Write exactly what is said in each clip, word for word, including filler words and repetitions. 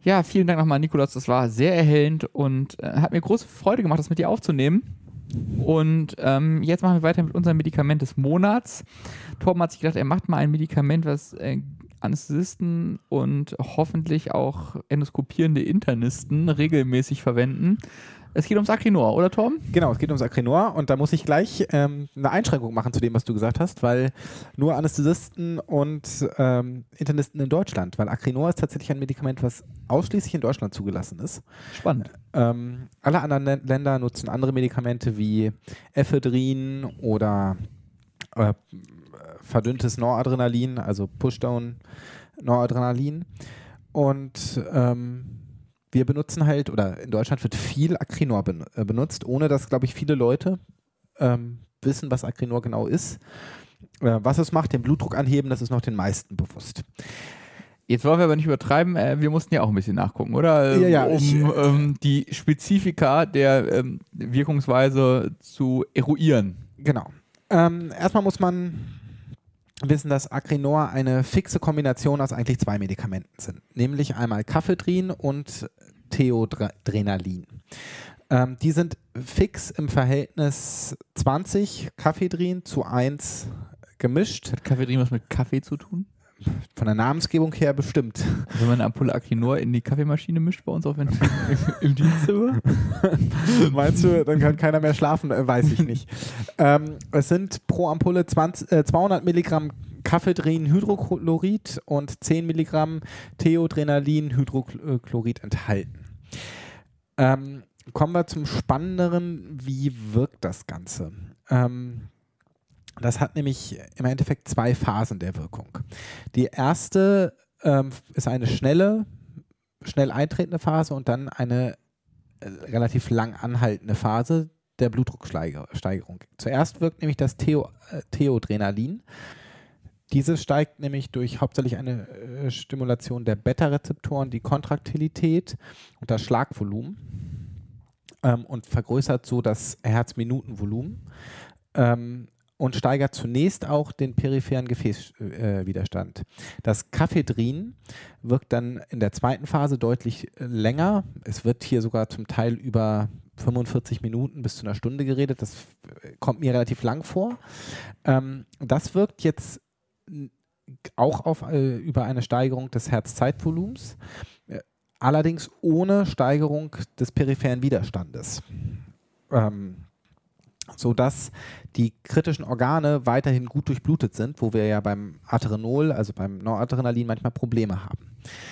Ja, vielen Dank nochmal, Nikolaus. Das war sehr erhellend und äh, hat mir große Freude gemacht, das mit dir aufzunehmen. Und ähm, jetzt machen wir weiter mit unserem Medikament des Monats. Torben hat sich gedacht, er macht mal ein Medikament, was äh, Anästhesisten und hoffentlich auch endoskopierende Internisten regelmäßig verwenden. Es geht ums Acrinor, oder Torben? Genau, es geht ums Acrinor und da muss ich gleich ähm, eine Einschränkung machen zu dem, was du gesagt hast, weil nur Anästhesisten und ähm, Internisten in Deutschland, weil Acrinor ist tatsächlich ein Medikament, was ausschließlich in Deutschland zugelassen ist. Spannend. Ähm, alle anderen Lä- Länder nutzen andere Medikamente wie Ephedrin oder äh, verdünntes Noradrenalin, also Pushdown Noradrenalin und ähm, wir benutzen halt, oder in Deutschland wird viel Acrinor ben, äh, benutzt, ohne dass, glaube ich, viele Leute ähm, wissen, was Acrinor genau ist. Äh, was es macht, den Blutdruck anheben, das ist noch den meisten bewusst. Jetzt wollen wir aber nicht übertreiben, äh, wir mussten ja auch ein bisschen nachgucken, oder? Ja, ja, um ich, ähm, die Spezifika der ähm, Wirkungsweise zu eruieren. Genau. Ähm, erstmal muss man wissen, dass Acrinor eine fixe Kombination aus eigentlich zwei Medikamenten sind, nämlich einmal Caphedrin und Theodrenalin. Ähm, die sind fix im Verhältnis zwanzig Caphedrin zu eins gemischt. Hat Caphedrin was mit Kaffee zu tun? Von der Namensgebung her bestimmt. Wenn man eine Ampulle Acrinor in die Kaffeemaschine mischt bei uns auch wenn im Dienstzimmer? Meinst du, dann kann keiner mehr schlafen? Äh, weiß ich nicht. ähm, es sind pro Ampulle zwanzig, äh, zweihundert Milligramm Caphedrin-Hydrochlorid und zehn Milligramm Theodrenalin-Hydrochlorid enthalten. Ähm, kommen wir zum Spannenderen. Wie wirkt das Ganze? Ähm, Das hat nämlich im Endeffekt zwei Phasen der Wirkung. Die erste ähm, ist eine schnelle, schnell eintretende Phase und dann eine äh, relativ lang anhaltende Phase der Blutdrucksteigerung. Zuerst wirkt nämlich das Theo, äh, Theodrenalin. Dieses steigt nämlich durch hauptsächlich eine äh, Stimulation der Beta-Rezeptoren die Kontraktilität und das Schlagvolumen ähm, und vergrößert so das Herzminutenvolumen. Ähm, und steigert zunächst auch den peripheren Gefäßwiderstand. Äh, das Caphedrin wirkt dann in der zweiten Phase deutlich äh, länger. Es wird hier sogar zum Teil über fünfundvierzig Minuten bis zu einer Stunde geredet. Das äh, kommt mir relativ lang vor. Ähm, das wirkt jetzt auch auf, äh, über eine Steigerung des Herzzeitvolumens, äh, allerdings ohne Steigerung des peripheren Widerstandes. Ähm, sodass die kritischen Organe weiterhin gut durchblutet sind, wo wir ja beim Aterenol, also beim Noradrenalin, manchmal Probleme haben.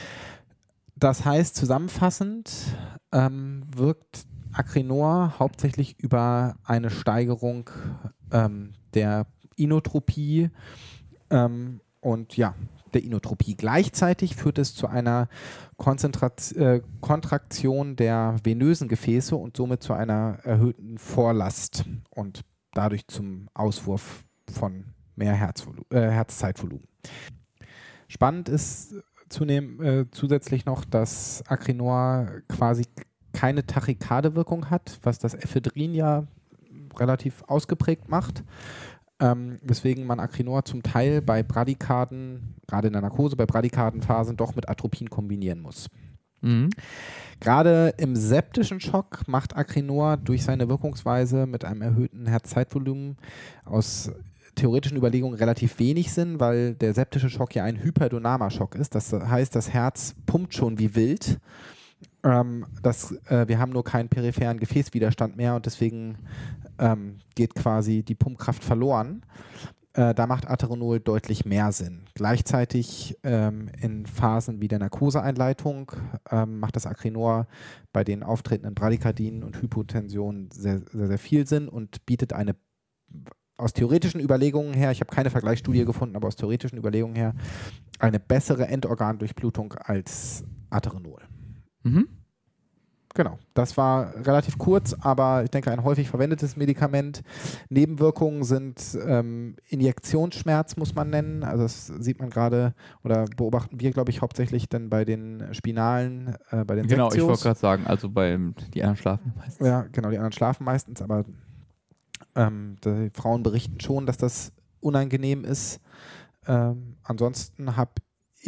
Das heißt, zusammenfassend ähm, wirkt Acrinor hauptsächlich über eine Steigerung ähm, der Inotropie ähm, und ja, der Inotropie. Gleichzeitig führt es zu einer Konzentrat- äh, Kontraktion der venösen Gefäße und somit zu einer erhöhten Vorlast und dadurch zum Auswurf von mehr Herzvolu- äh, Herzzeitvolumen. Spannend ist zunehm, äh, zusätzlich noch, dass Acrinor quasi keine Tachykardewirkung hat, was das Ephedrin ja relativ ausgeprägt macht. Ähm, weswegen man Acrinor zum Teil bei Bradykarden, gerade in der Narkose, bei Bradykardenphasen doch mit Atropin kombinieren muss. Mhm. Gerade im septischen Schock macht Acrinor durch seine Wirkungsweise mit einem erhöhten Herzzeitvolumen aus theoretischen Überlegungen relativ wenig Sinn, weil der septische Schock ja ein hyperdynamischer Schock ist. Das heißt, das Herz pumpt schon wie wild. Ähm, das, äh, wir haben nur keinen peripheren Gefäßwiderstand mehr und deswegen ähm, geht quasi die Pumpkraft verloren. Äh, da macht Aterenol deutlich mehr Sinn. Gleichzeitig ähm, in Phasen wie der Narkoseeinleitung ähm, macht das Acrinor bei den auftretenden Bradykardien und Hypotensionen sehr, sehr, sehr viel Sinn und bietet eine, aus theoretischen Überlegungen her, ich habe keine Vergleichsstudie gefunden, aber aus theoretischen Überlegungen her, eine bessere Endorgandurchblutung als Aterenol. Mhm. Genau, das war relativ kurz, aber ich denke ein häufig verwendetes Medikament. Nebenwirkungen sind ähm, Injektionsschmerz, muss man nennen. Also das sieht man gerade oder beobachten wir, glaube ich, hauptsächlich dann bei den Spinalen, äh, bei den Genau, Sektios. ich wollte gerade sagen, also bei die anderen schlafen meistens. Ja, genau, die anderen schlafen meistens, aber ähm, die Frauen berichten schon, dass das unangenehm ist. Ähm, ansonsten habe ich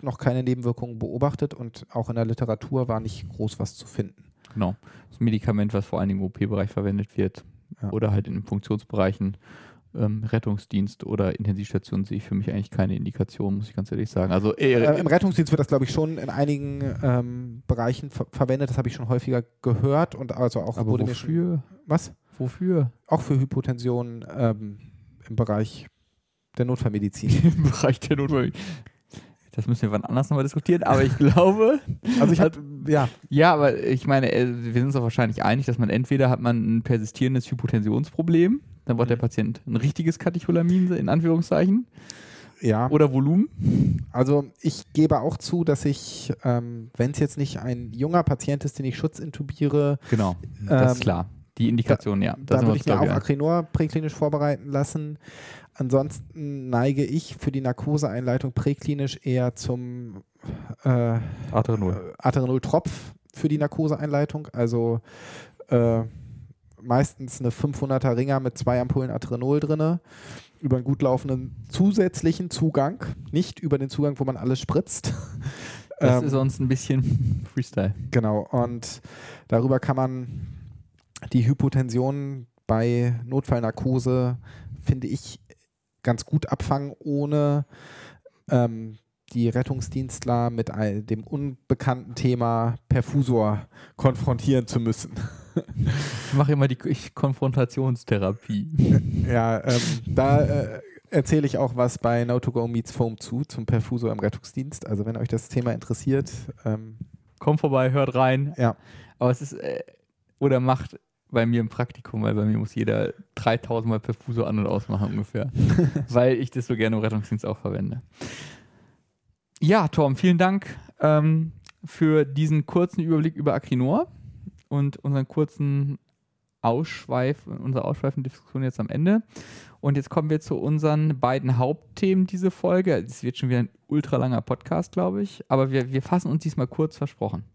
noch keine Nebenwirkungen beobachtet und auch in der Literatur war nicht groß was zu finden. Genau. Das Medikament, was vor allem im O P-Bereich verwendet wird ja. oder halt in den Funktionsbereichen ähm, Rettungsdienst oder Intensivstation sehe ich für mich eigentlich keine Indikation, muss ich ganz ehrlich sagen. Also äh, Im Rettungsdienst wird das, glaube ich, schon in einigen ähm, Bereichen ver- verwendet. Das habe ich schon häufiger gehört und also auch aber wurde wofür? Mir schon, was? Wofür? Auch für Hypotension ähm, im Bereich der Notfallmedizin. Im Bereich der Notfallmedizin. Das müssen wir wann anders nochmal diskutieren, aber ich glaube... Also ich habe, ja. Ja, aber ich meine, wir sind uns doch wahrscheinlich einig, dass man entweder hat man ein persistierendes Hypotensionsproblem, dann braucht mhm. der Patient ein richtiges Katecholamin, in Anführungszeichen, ja. oder Volumen. Also ich gebe auch zu, dass ich, ähm, wenn es jetzt nicht ein junger Patient ist, den ich schutzintubiere... Genau, das ähm, ist klar. Die Indikation, da, ja. Da würde ich mir auch Acrinor präklinisch vorbereiten lassen. Ansonsten neige ich für die Narkoseeinleitung präklinisch eher zum äh, Aterenol. Aterenol-Tropf für die Narkoseeinleitung. Also äh, meistens eine fünfhunderter Ringer mit zwei Ampullen Aterenol drin, über einen gut laufenden zusätzlichen Zugang, nicht über den Zugang, wo man alles spritzt. Das ähm, ist sonst ein bisschen Freestyle. Genau, und darüber kann man die Hypotension bei Notfallnarkose, finde ich, ganz gut abfangen, ohne ähm, die Rettungsdienstler mit ein, dem unbekannten Thema Perfusor konfrontieren zu müssen. Ich mache immer die Konfrontationstherapie. Ja, ähm, da äh, erzähle ich auch was bei Now to Go Meets Foam zu, zum Perfusor im Rettungsdienst. Also wenn euch das Thema interessiert. Ähm, Kommt vorbei, hört rein. Ja. Aber es ist, äh, oder macht bei mir im Praktikum, weil bei mir muss jeder dreitausend Mal Perfusor an- und ausmachen ungefähr, weil ich das so gerne im Rettungsdienst auch verwende. Ja, Torben, vielen Dank ähm, für diesen kurzen Überblick über Acrinor und unseren kurzen Ausschweif, unsere ausschweifende Diskussion jetzt am Ende. Und jetzt kommen wir zu unseren beiden Hauptthemen diese Folge. Es wird schon wieder ein ultra langer Podcast, glaube ich, aber wir, wir fassen uns diesmal kurz, versprochen.